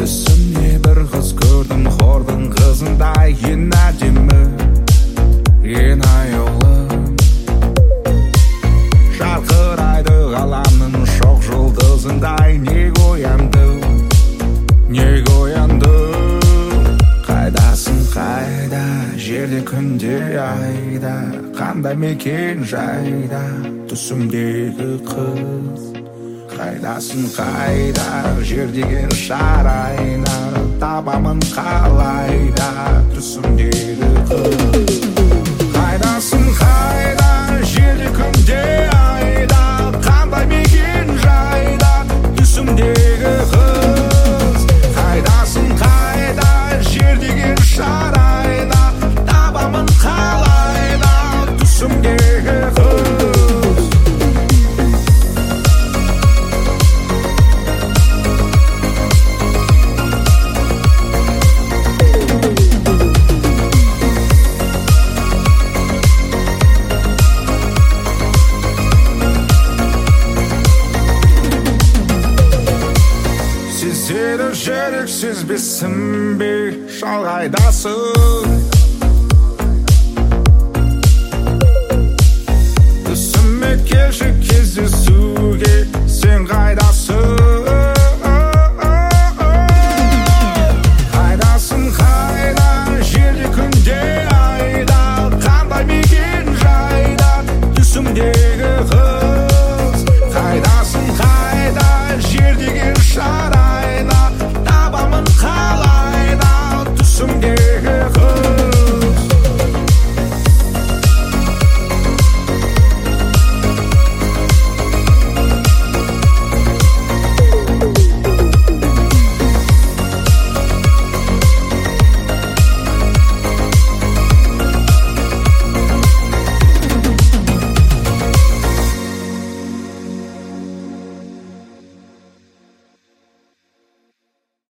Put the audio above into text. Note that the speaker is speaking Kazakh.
түсімде бір қыз көрдім, хордың қызындай, ең әдемі, ең аяулы. Жарқырайды ғаламның шоқ жұлдызындай, неге оянды, қайдасың, қайда, жерде күнде айда, қандай мекен жайда, түсімдегі қыз. Қайдасың, қайда, жер деген шарайда, табамын қалайда, түсімдегі қыз. Қайдасың, қайда, жерде күнде айда, қандай мекен жайда, түсімдегі қыз. Қайдасың, қайда, жер деген шарайда, табамын қалайда, түсімдегі қыз. Сезеді жүрек, сезбесін бе, шалғайдасың. Түсіме келші